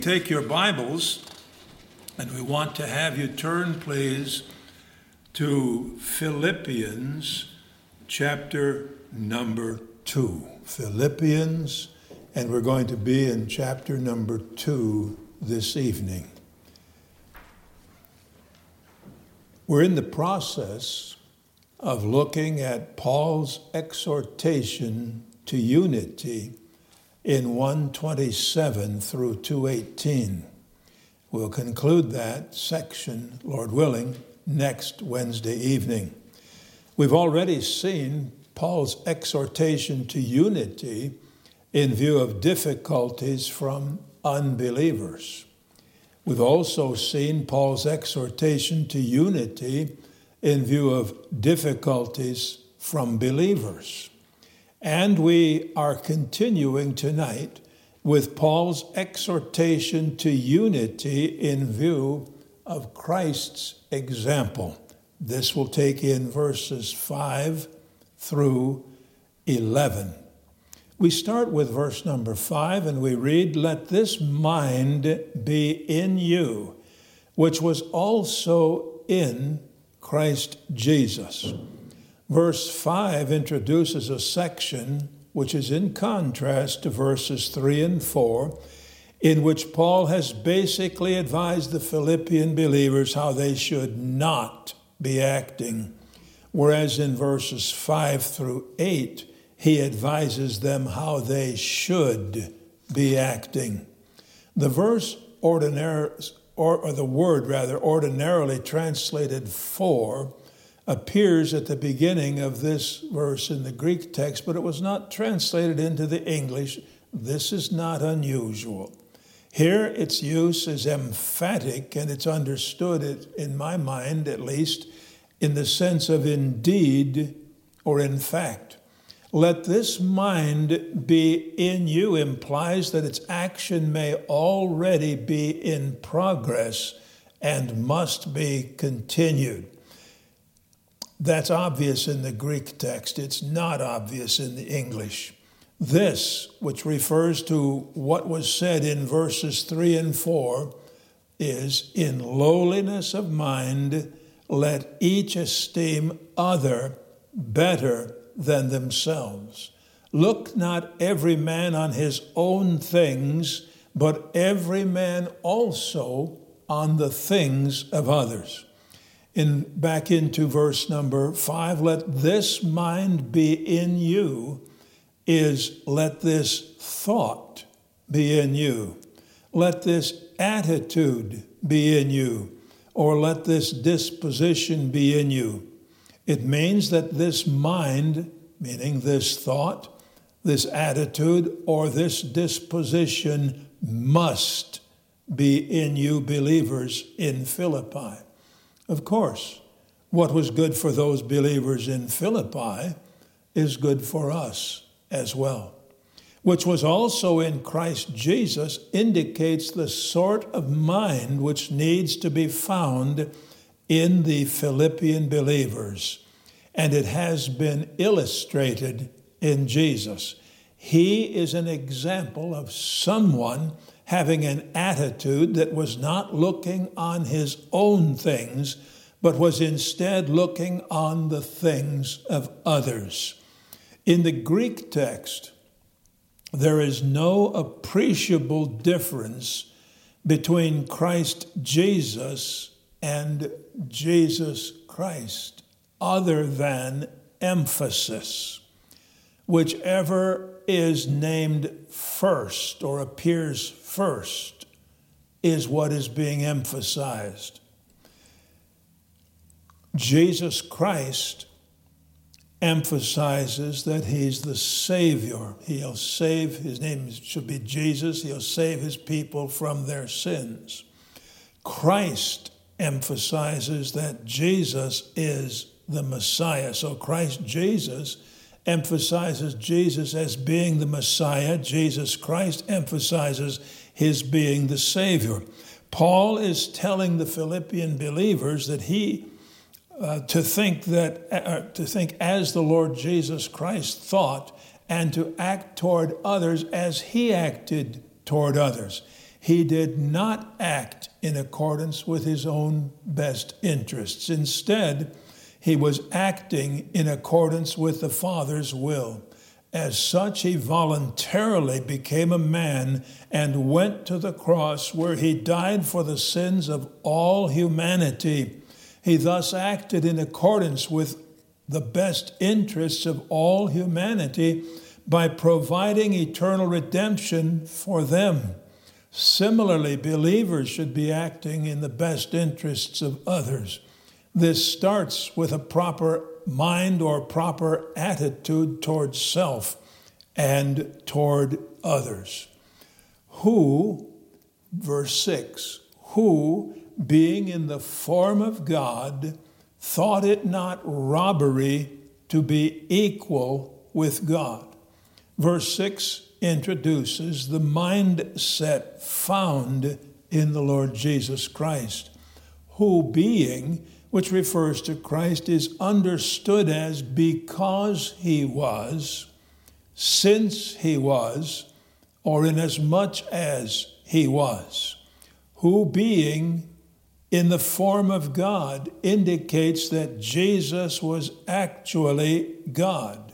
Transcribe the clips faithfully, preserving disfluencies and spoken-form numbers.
Take your Bibles, and we want to have you turn, please, to Philippians chapter number two. Philippians, and we're going to be in chapter number two this evening. We're in the process of looking at Paul's exhortation to unity in one twenty-seven through two eighteen. We'll conclude that section, Lord willing, next Wednesday evening. We've already seen Paul's exhortation to unity in view of difficulties from unbelievers. We've also seen Paul's exhortation to unity in view of difficulties from believers. And we are continuing tonight with Paul's exhortation to unity in view of Christ's example. This will take in verses five through eleven. We start with verse number five, and we read, "Let this mind be in you, which was also in Christ Jesus." Verse five introduces a section which is in contrast to verses three and four, in which Paul has basically advised the Philippian believers how they should not be acting, whereas in verses five through eight, he advises them how they should be acting. The verse ordinary, or, or the word rather, ordinarily translated "for," appears at the beginning of this verse in the Greek text, but it was not translated into the English. This is not unusual. Here, its use is emphatic, and it's understood, in my mind at least, in the sense of indeed or in fact. Let this mind be in you implies that its action may already be in progress and must be continued. That's obvious in the Greek text. It's not obvious in the English. This, which refers to what was said in verses three and four, is, "In lowliness of mind, let each esteem other better than themselves. Look not every man on his own things, but every man also on the things of others." In back into verse number five, "Let this mind be in you," is let this thought be in you. Let this attitude be in you, or let this disposition be in you. It means that this mind, meaning this thought, this attitude, or this disposition must be in you believers in Philippi. Of course, what was good for those believers in Philippi is good for us as well. Which was also in Christ Jesus indicates the sort of mind which needs to be found in the Philippian believers. And it has been illustrated in Jesus. He is an example of someone having an attitude that was not looking on his own things, but was instead looking on the things of others. In the Greek text, there is no appreciable difference between Christ Jesus and Jesus Christ, other than emphasis. Whichever is named first or appears first is what is being emphasized. Jesus Christ emphasizes that he's the Savior. He'll save, his name should be Jesus, he'll save his people from their sins. Christ emphasizes that Jesus is the Messiah. So Christ Jesus emphasizes Jesus as being the Messiah. Jesus Christ emphasizes his being the Savior. Paul is telling the Philippian believers that he uh, to think that uh, to think as the Lord Jesus Christ thought, and to act toward others as he acted toward others. He did not act in accordance with his own best interests. Instead, he was acting in accordance with the Father's will. As such, he voluntarily became a man and went to the cross, where he died for the sins of all humanity. He thus acted in accordance with the best interests of all humanity by providing eternal redemption for them. Similarly, believers should be acting in the best interests of others. This starts with a proper mind or proper attitude towards self and toward others. Who, verse six, who, being in the form of God, thought it not robbery to be equal with God. Verse six introduces the mindset found in the Lord Jesus Christ. Who being, which refers to Christ, is understood as because he was, since he was, or inasmuch as he was. Who being in the form of God indicates that Jesus was actually God.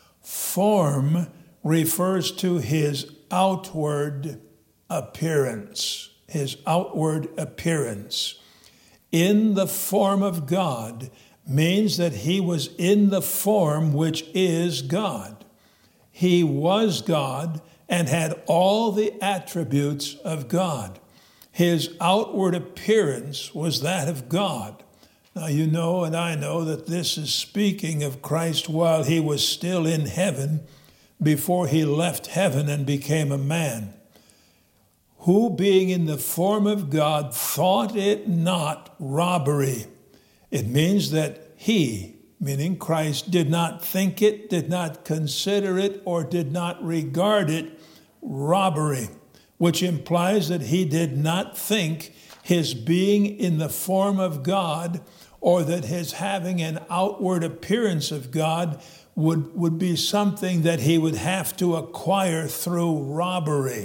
Form refers to his outward appearance, his outward appearance. In the form of God means that he was in the form which is God. He was God and had all the attributes of God. His outward appearance was that of God. Now, you know and I know that this is speaking of Christ while he was still in heaven, before he left heaven and became a man. Who, being in the form of God, thought it not robbery. It means that he, meaning Christ, did not think it, did not consider it, or did not regard it robbery, which implies that he did not think his being in the form of God, or that his having an outward appearance of God would, would be something that he would have to acquire through robbery.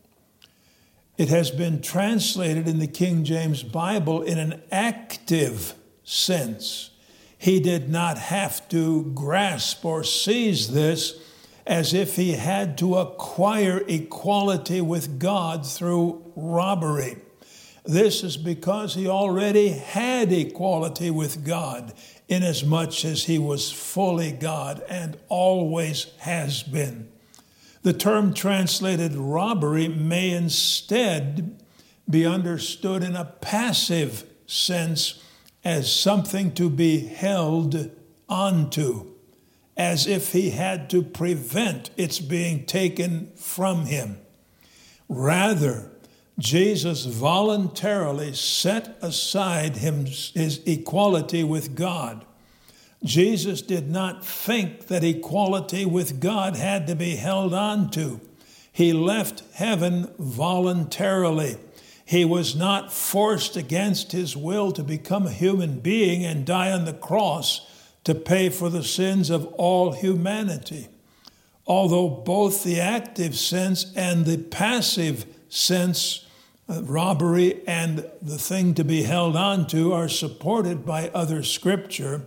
It has been translated in the King James Bible in an active sense. He did not have to grasp or seize this as if he had to acquire equality with God through robbery. This is because he already had equality with God, inasmuch as he was fully God and always has been. The term translated robbery may instead be understood in a passive sense as something to be held onto, as if he had to prevent its being taken from him. Rather, Jesus voluntarily set aside him, his equality with God. Jesus did not think that equality with God had to be held on to. He left heaven voluntarily. He was not forced against his will to become a human being and die on the cross to pay for the sins of all humanity. Although both the active sense and the passive sense, uh, robbery and the thing to be held on to, are supported by other scripture,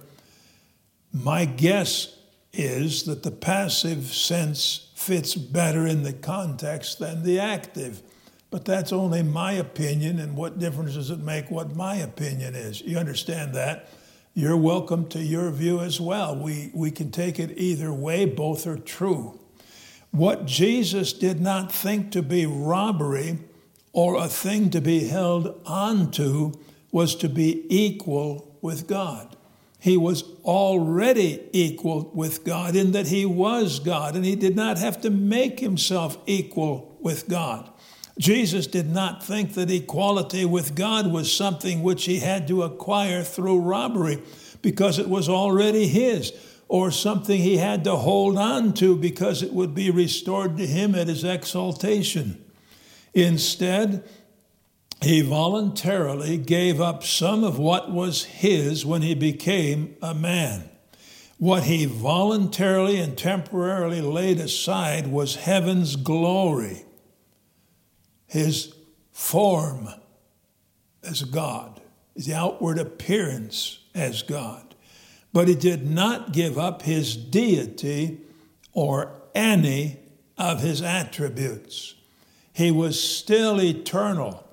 my guess is that the passive sense fits better in the context than the active. But that's only my opinion, and what difference does it make what my opinion is? You understand that? You're welcome to your view as well. We, we can take it either way. Both are true. What Jesus did not think to be robbery or a thing to be held onto was to be equal with God. He was already equal with God in that he was God, and he did not have to make himself equal with God. Jesus did not think that equality with God was something which he had to acquire through robbery because it was already his, or something he had to hold on to because it would be restored to him at his exaltation. Instead, he voluntarily gave up some of what was his when he became a man. What he voluntarily and temporarily laid aside was heaven's glory, his form as God, the outward appearance as God. But he did not give up his deity or any of his attributes. He was still eternal,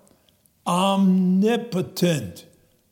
omnipotent,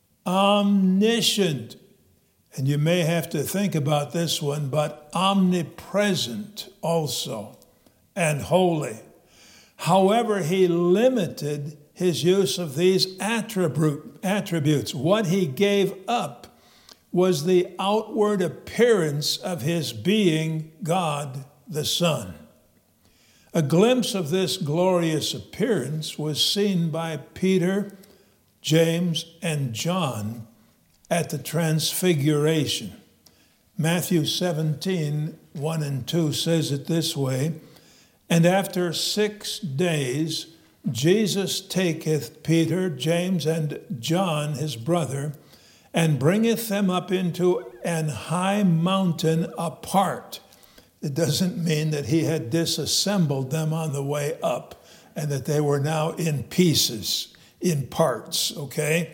omniscient, and you may have to think about this one, but omnipresent also, and holy. However, he limited his use of these attribute, attributes. What he gave up was the outward appearance of his being God the Son. A glimpse of this glorious appearance was seen by Peter, James, and John at the Transfiguration. Matthew seventeen, one and two says it this way, "And after six days Jesus taketh Peter, James, and John his brother, and bringeth them up into an high mountain apart." It doesn't mean that he had disassembled them on the way up and that they were now in pieces, in parts, okay?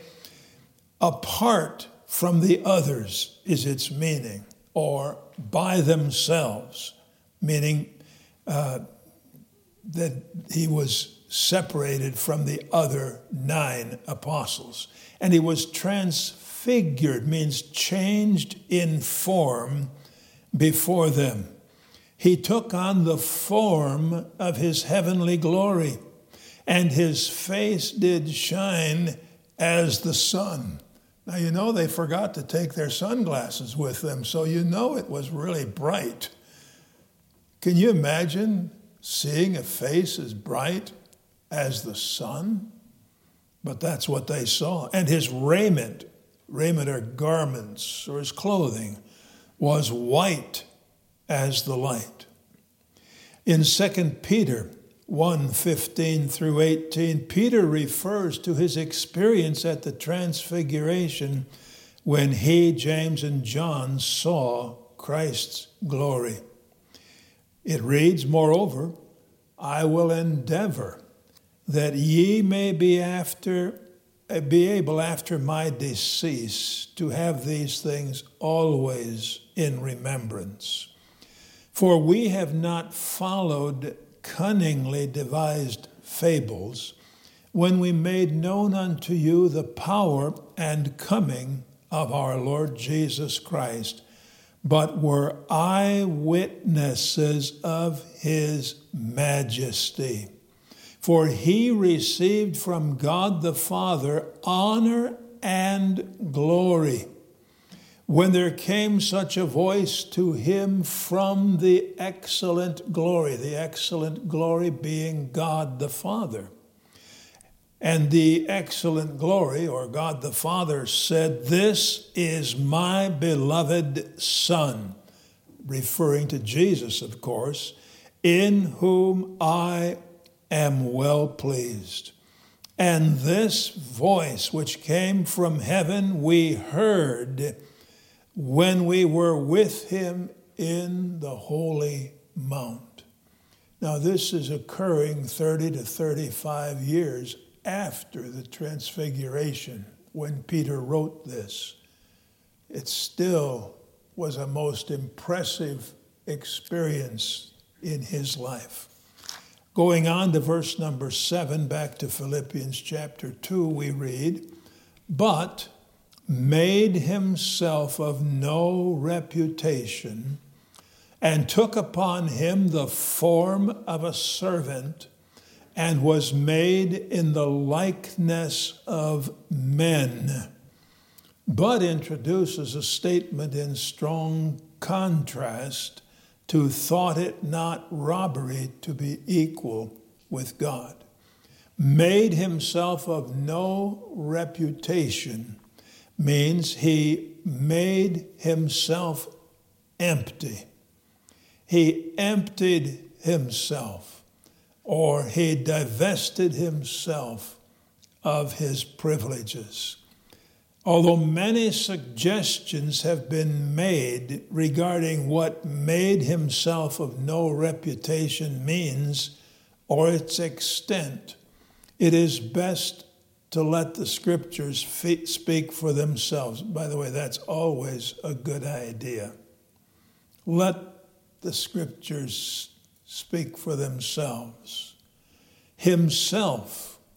Apart from the others is its meaning, or by themselves, meaning uh, that he was separated from the other nine apostles. And he was transfigured, means changed in form before them. He took on the form of his heavenly glory, and his face did shine as the sun. Now, you know, they forgot to take their sunglasses with them, so you know it was really bright. Can you imagine seeing a face as bright as the sun? But that's what they saw. And his raiment, raiment or garments, or his clothing, was white as the light. In Second Peter one, fifteen through eighteen, Peter refers to his experience at the Transfiguration when he, James, and John saw Christ's glory. It reads, "Moreover, I will endeavor that ye may be after be able after my decease to have these things always in remembrance. For we have not followed cunningly devised fables when we made known unto you the power and coming of our Lord Jesus Christ, but were eyewitnesses of his majesty. For he received from God the Father honor and glory, when there came such a voice to him from the excellent glory," the excellent glory being God the Father. "And the excellent glory, or God the Father, said, This is my beloved Son," referring to Jesus, of course, "in whom I am well pleased. And this voice which came from heaven we heard when we were with him in the holy mount." Now, this is occurring thirty to thirty-five years after the Transfiguration when Peter wrote this. It still was a most impressive experience in his life. Going on to verse number seven, back to Philippians chapter two, we read, "But made himself of no reputation, and took upon him the form of a servant, and was made in the likeness of men." But introduces a statement in strong contrast to "thought it not robbery to be equal with God." Made himself of no reputation means he made himself empty. He emptied himself, or he divested himself of his privileges. Although many suggestions have been made regarding what "made himself of no reputation" means, or its extent, It is best to let the scriptures speak for themselves. By the way, that's always a good idea. Let the scriptures speak for themselves. Himself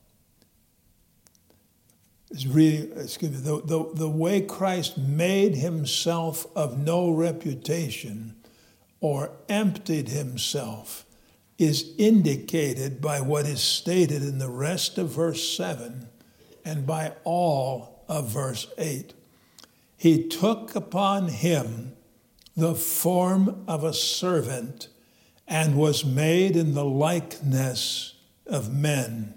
is really, excuse me, the, the, the way Christ made himself of no reputation or emptied himself is indicated by what is stated in the rest of verse seven and by all of verse eight. He took upon him the form of a servant and was made in the likeness of men.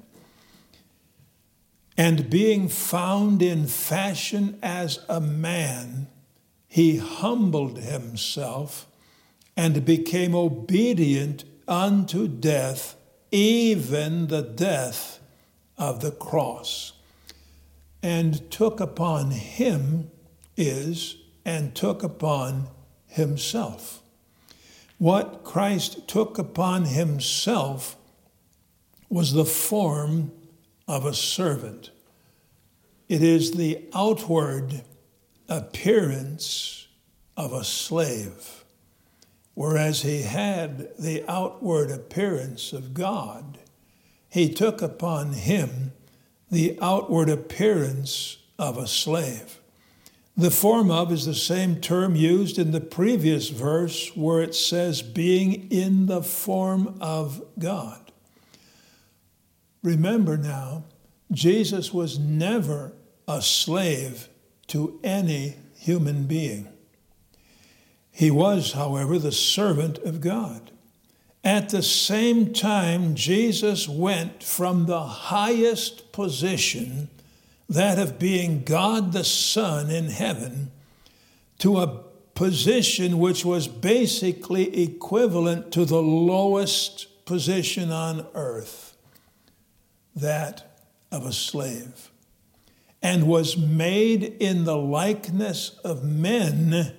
And being found in fashion as a man, he humbled himself and became obedient unto death, even the death of the cross. And took upon him is, and took upon himself. What Christ took upon himself was the form of a servant. It is the outward appearance of a slave. Whereas he had the outward appearance of God, he took upon him the outward appearance of a slave. The form of is the same term used in the previous verse where it says being in the form of God. Remember now, Jesus was never a slave to any human being. He was, however, the servant of God. At the same time, Jesus went from the highest position, that of being God the Son in heaven, to a position which was basically equivalent to the lowest position on earth, that of a slave, and was made in the likeness of men,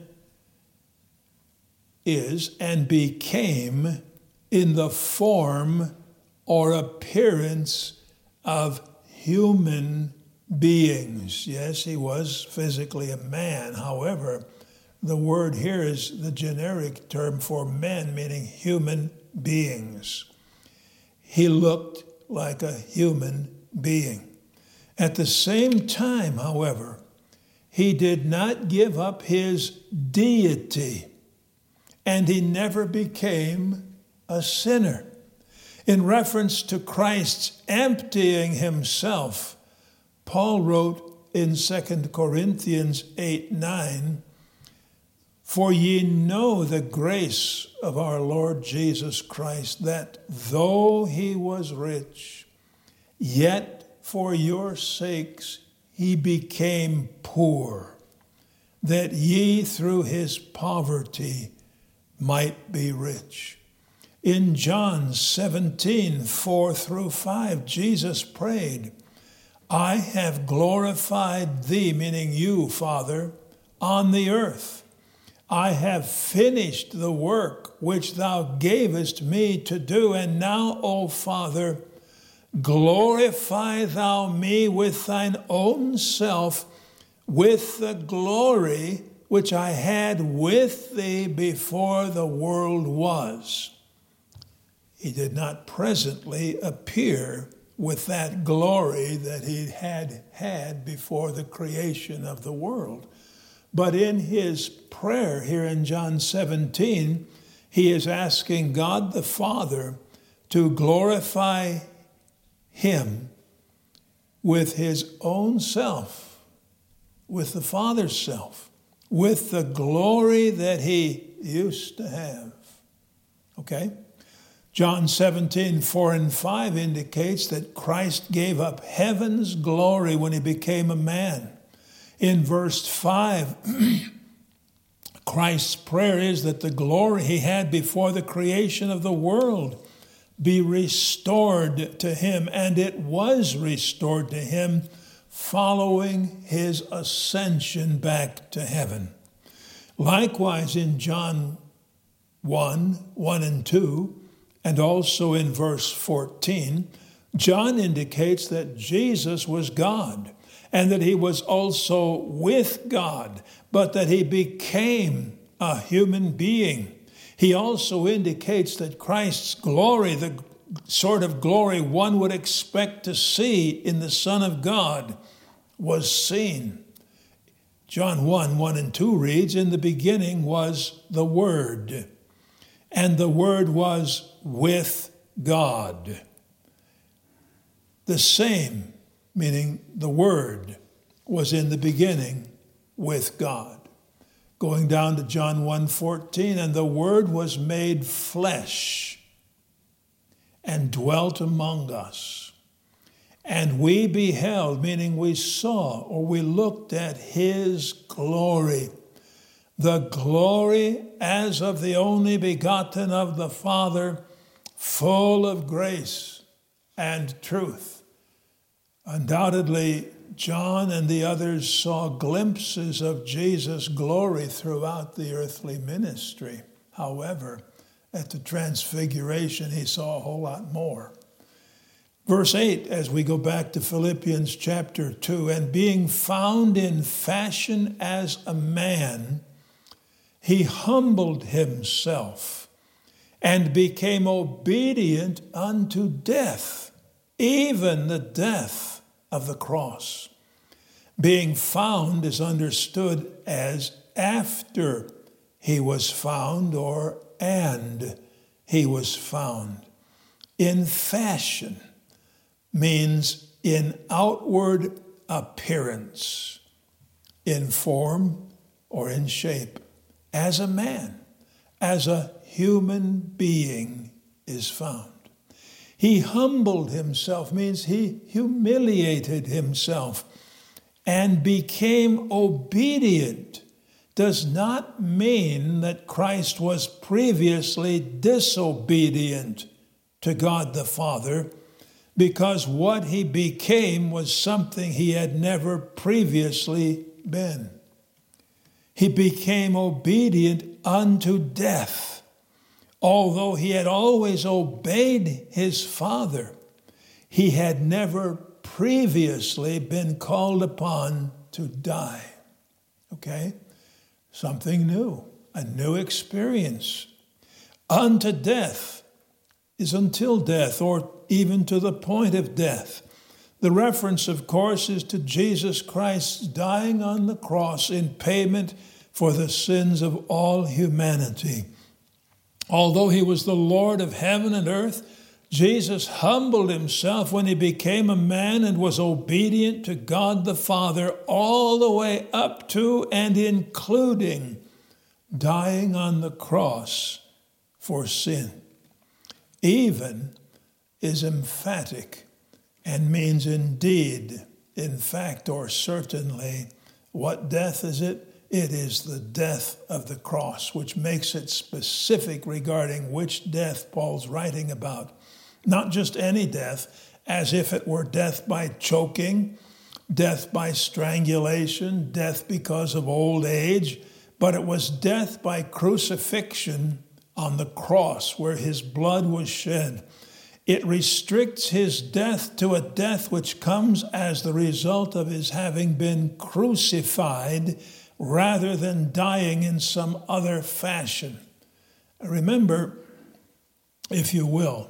is and became in the form or appearance of human beings. Yes, he was physically a man. However, the word here is the generic term for men, meaning human beings. He looked like a human being. At the same time, however, he did not give up his deity, and he never became a sinner. In reference to Christ's emptying himself, Paul wrote in Second Corinthians eight nine, "For ye know the grace of our Lord Jesus Christ, that though he was rich, yet for your sakes he became poor, that ye through his poverty might be rich." In John seventeen four through five, Jesus prayed, "I have glorified thee," meaning you, Father, "on the earth. I have finished the work which thou gavest me to do. And now, O Father, glorify thou me with thine own self, with the glory which I had with thee before the world was." He did not presently appear with that glory that he had had before the creation of the world. But in his prayer here in John seventeen, he is asking God the Father to glorify him with his own self, with the Father's self, with the glory that he used to have. Okay? John seventeen four and five indicates that Christ gave up heaven's glory when he became a man. In verse five, Christ's prayer is that the glory he had before the creation of the world be restored to him, and it was restored to him following his ascension back to heaven. Likewise, in John one, one and two, and also in verse fourteen, John indicates that Jesus was God and that he was also with God, but that he became a human being. He also indicates that Christ's glory, the sort of glory one would expect to see in the Son of God, was seen. John one, one and two reads, "In the beginning was the Word, and the Word was with God." The same, meaning the Word, was in the beginning with God. Going down to John one fourteen, "And the Word was made flesh and dwelt among us. And we beheld," meaning we saw or we looked at his glory, "the glory as of the only begotten of the Father, full of grace and truth." Undoubtedly, John and the others saw glimpses of Jesus' glory throughout the earthly ministry. However, at the Transfiguration, he saw a whole lot more. Verse eight, as we go back to Philippians chapter two, "And being found in fashion as a man, he humbled himself and became obedient unto death, even the death of the cross." Being found is understood as after he was found, or and he was found. In fashion means in outward appearance, in form or in shape, as a man, as a human being is found. He humbled himself means he humiliated himself and became obedient. Does not mean that Christ was previously disobedient to God the Father, because what he became was something he had never previously been. He became obedient unto death. Although he had always obeyed his Father, he had never previously been called upon to die. Okay? Something new, a new experience. Unto death is until death, or even to the point of death. The reference, of course, is to Jesus Christ dying on the cross in payment for the sins of all humanity. Although he was the Lord of heaven and earth, Jesus humbled himself when he became a man and was obedient to God the Father all the way up to and including dying on the cross for sin. Even is emphatic and means indeed, in fact, or certainly. What death is it? It is the death of the cross, which makes it specific regarding which death Paul's writing about. Not just any death, as if it were death by choking, death by strangulation, death because of old age, but it was death by crucifixion on the cross where his blood was shed. It restricts his death to a death which comes as the result of his having been crucified rather than dying in some other fashion. Remember, if you will,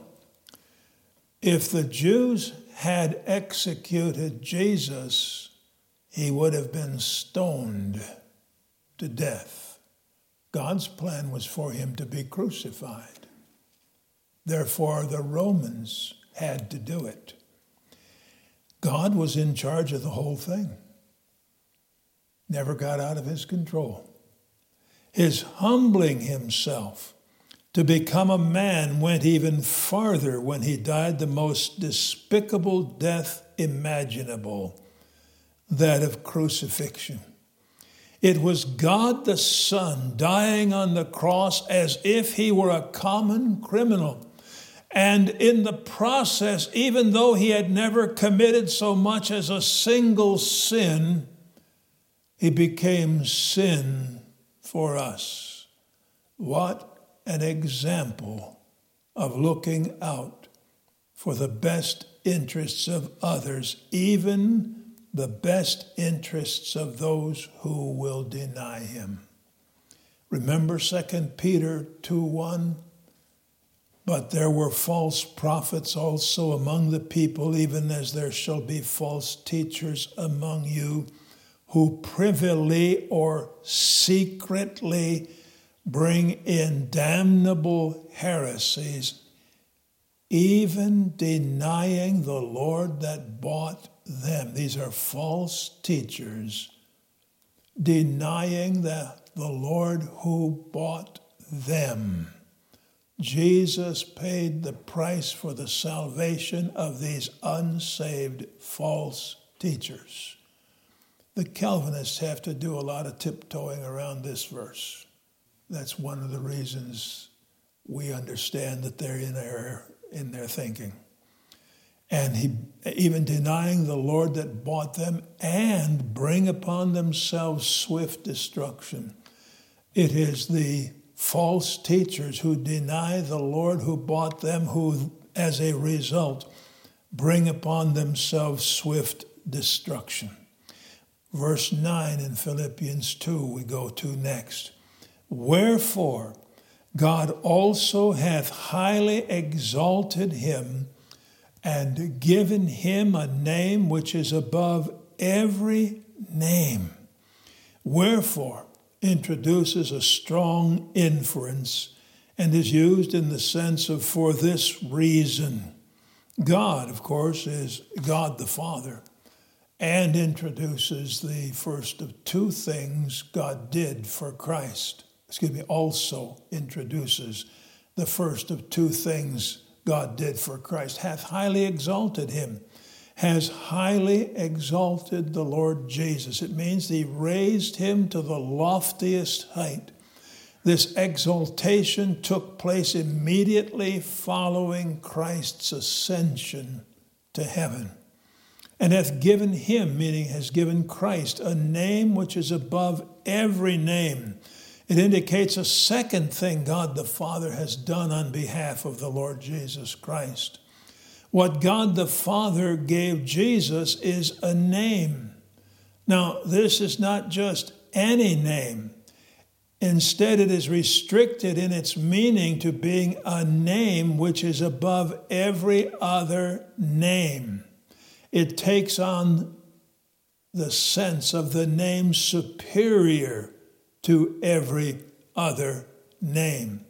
if the Jews had executed Jesus, he would have been stoned to death. God's plan was for him to be crucified. Therefore, the Romans had to do it. God was in charge of the whole thing. Never got out of his control. His humbling himself to become a man went even farther when he died the most despicable death imaginable, that of crucifixion. It was God the Son dying on the cross as if he were a common criminal. And in the process, even though he had never committed so much as a single sin, he became sin for us. What an example of looking out for the best interests of others, even the best interests of those who will deny him. Remember Second Peter two one? But there were false prophets also among the people, even as there shall be false teachers among you, who privily or secretly bring in damnable heresies, even denying the Lord that bought them. These are false teachers, denying the, the Lord who bought them. Jesus paid the price for the salvation of these unsaved false teachers. The Calvinists have to do a lot of tiptoeing around this verse. That's one of the reasons we understand that they're in error in their thinking. And he, even denying the Lord that bought them, and bring upon themselves swift destruction. It is the false teachers who deny the Lord who bought them, who, as a result, bring upon themselves swift destruction. Verse nine in Philippians two we go to next. Wherefore God also hath highly exalted him, and given him a name which is above every name. Wherefore introduces a strong inference and is used in the sense of for this reason. God, of course, is God the Father, and introduces the first of two things God did for Christ. Excuse me, also introduces the first of two things God did for Christ. Hath highly exalted him, has highly exalted the Lord Jesus. It means he raised him to the loftiest height. This exaltation took place immediately following Christ's ascension to heaven, and hath given him, meaning has given Christ, a name which is above every name. It indicates a second thing God the Father has done on behalf of the Lord Jesus Christ. What God the Father gave Jesus is a name. Now, this is not just any name. Instead, it is restricted in its meaning to being a name which is above every other name. It takes on the sense of the name superior to every other name.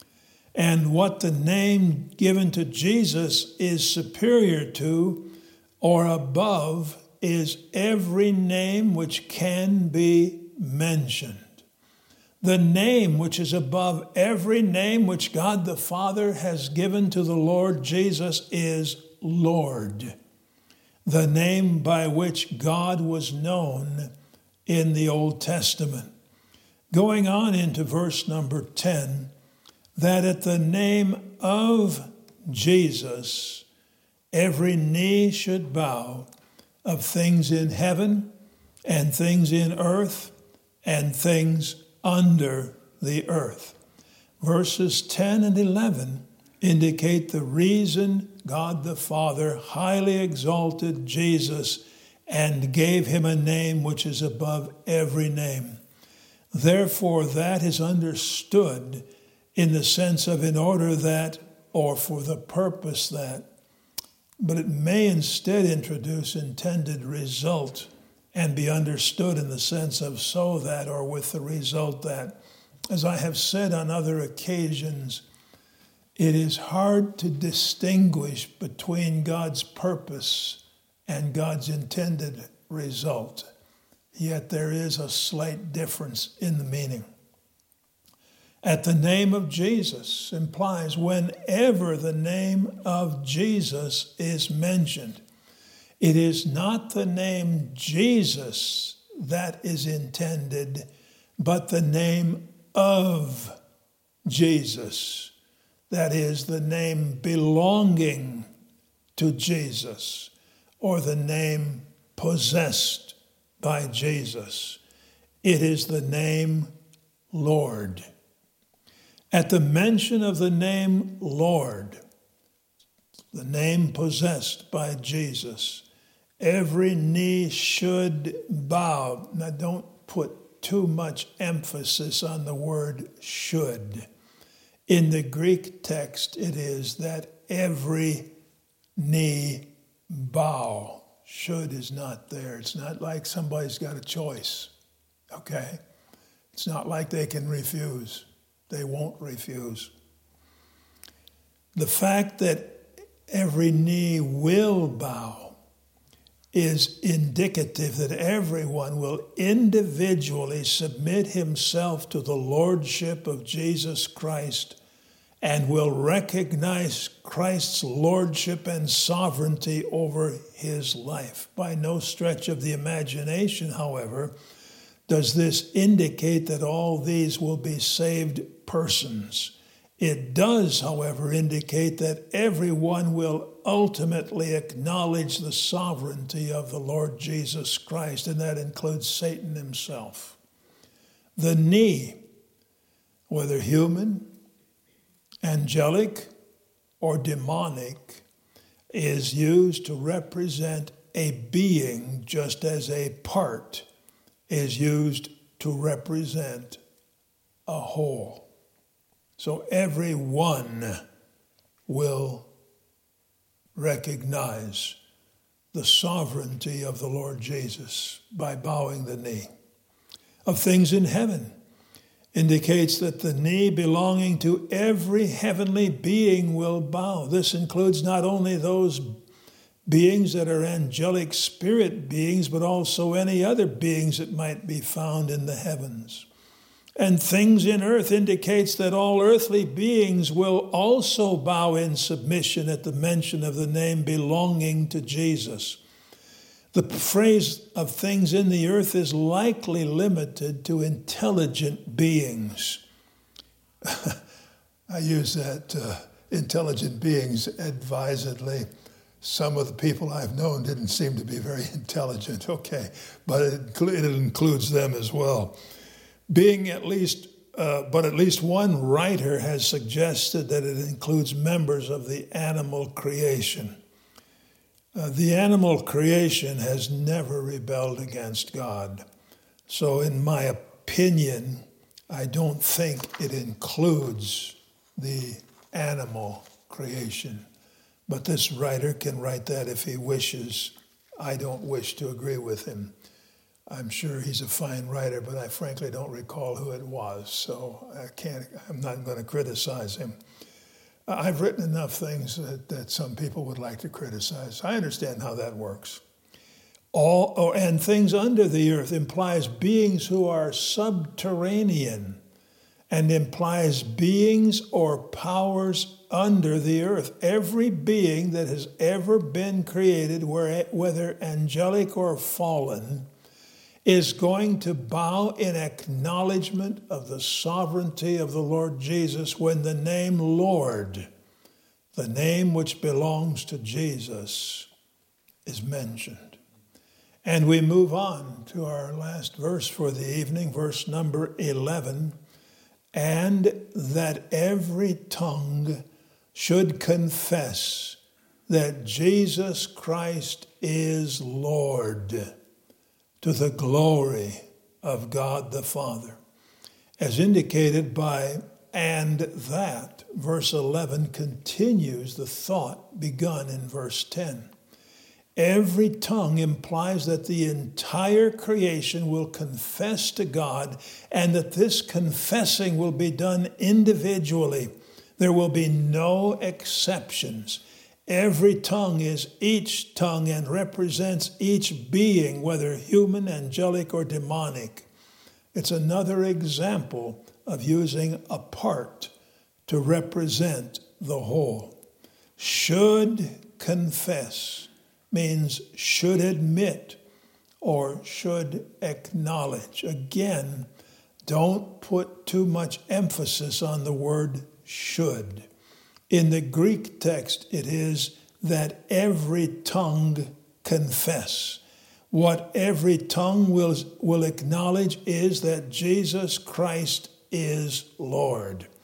And what the name given to Jesus is superior to or above is every name which can be mentioned. The name which is above every name which God the Father has given to the Lord Jesus is Lord, the name by which God was known in the Old Testament. Going on into verse number ten, that at the name of Jesus, every knee should bow, of things in heaven and things in earth and things under the earth. Verses ten and eleven indicate the reason God the Father highly exalted Jesus and gave him a name which is above every name. Therefore, that is understood in the sense of in order that, or for the purpose that, but it may instead introduce intended result and be understood in the sense of so that, or with the result that. As I have said on other occasions, it is hard to distinguish between God's purpose and God's intended result. Yet there is a slight difference in the meaning. At the name of Jesus implies whenever the name of Jesus is mentioned. It is not the name Jesus that is intended, but the name of Jesus. That is the name belonging to Jesus, or the name possessed by Jesus. It is the name Lord. At the mention of the name Lord, the name possessed by Jesus, every knee should bow. Now, don't put too much emphasis on the word should. In the Greek text, it is that every knee bow. Should is not there. It's not like somebody's got a choice, okay? It's not like they can refuse. They won't refuse. The fact that every knee will bow is indicative that everyone will individually submit himself to the lordship of Jesus Christ and will recognize Christ's lordship and sovereignty over his life. By no stretch of the imagination, however, does this indicate that all these will be saved persons. It does, however, indicate that everyone will ultimately acknowledge the sovereignty of the Lord Jesus Christ, and that includes Satan himself. The knee, whether human, angelic, or demonic, is used to represent a being, just as a part is used to represent a whole. So everyone will recognize the sovereignty of the Lord Jesus by bowing the knee. Of things in heaven indicates that the knee belonging to every heavenly being will bow. This includes not only those beings that are angelic spirit beings, but also any other beings that might be found in the heavens. And things in earth indicates that all earthly beings will also bow in submission at the mention of the name belonging to Jesus. The phrase of things in the earth is likely limited to intelligent beings. I use that uh, intelligent beings advisedly. Some of the people I've known didn't seem to be very intelligent, okay, but it, it includes them as well. Being at least, uh, but at least one writer has suggested that it includes members of the animal creation. Uh, the animal creation has never rebelled against God. So in my opinion, I don't think it includes the animal creation. But this writer can write that if he wishes. I don't wish to agree with him. I'm sure he's a fine writer, but I frankly don't recall who it was, so I can't, I'm not going to criticize him. I've written enough things that, that some people would like to criticize. I understand how that works. All, or, and things under the earth implies beings who are subterranean, and implies beings or powers under the earth. Every being that has ever been created, whether angelic or fallen, is going to bow in acknowledgement of the sovereignty of the Lord Jesus when the name Lord, the name which belongs to Jesus, is mentioned. And we move on to our last verse for the evening, verse number eleven. And that every tongue should confess that Jesus Christ is Lord, to the glory of God the Father. As indicated by and that, verse eleven continues the thought begun in verse ten. Every tongue implies that the entire creation will confess to God, and that this confessing will be done individually. There will be no exceptions. Every tongue is each tongue and represents each being, whether human, angelic, or demonic. It's another example of using a part to represent the whole. Should confess means should admit or should acknowledge. Again, don't put too much emphasis on the word should. In the Greek text, it is that every tongue confess. What every tongue will, will acknowledge is that Jesus Christ is Lord.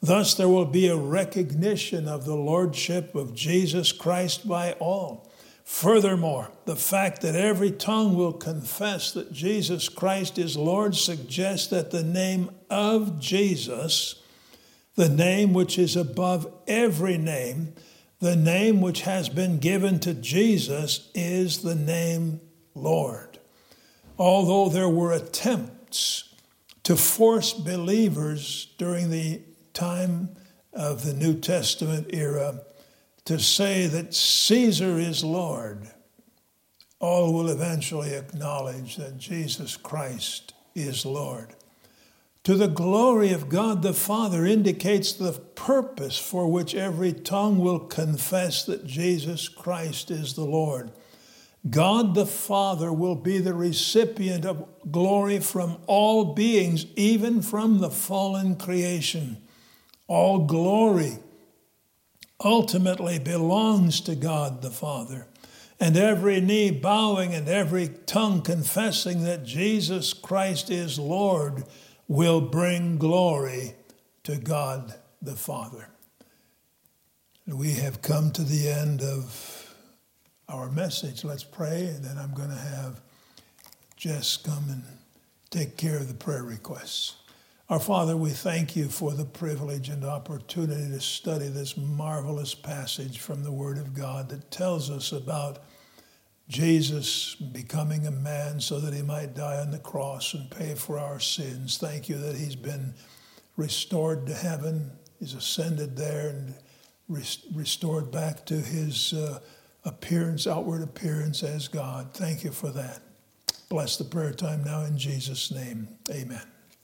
Thus there will be a recognition of the lordship of Jesus Christ by all. Furthermore, the fact that every tongue will confess that Jesus Christ is Lord suggests that the name of Jesus, the name which is above every name, the name which has been given to Jesus, is the name Lord. Although there were attempts to force believers during the time of the New Testament era to say that Caesar is Lord, all will eventually acknowledge that Jesus Christ is Lord. To the glory of God the Father indicates the purpose for which every tongue will confess that Jesus Christ is the Lord. God the Father will be the recipient of glory from all beings, even from the fallen creation. All glory ultimately belongs to God the Father. And every knee bowing and every tongue confessing that Jesus Christ is Lord will bring glory to God the Father. We have come to the end of our message. Let's pray, and then I'm going to have Jess come and take care of the prayer requests. Our Father, we thank you for the privilege and opportunity to study this marvelous passage from the Word of God that tells us about Jesus becoming a man so that he might die on the cross and pay for our sins. Thank you that he's been restored to heaven. He's ascended there and restored back to his uh, appearance, outward appearance as God. Thank you for that. Bless the prayer time now in Jesus' name. Amen.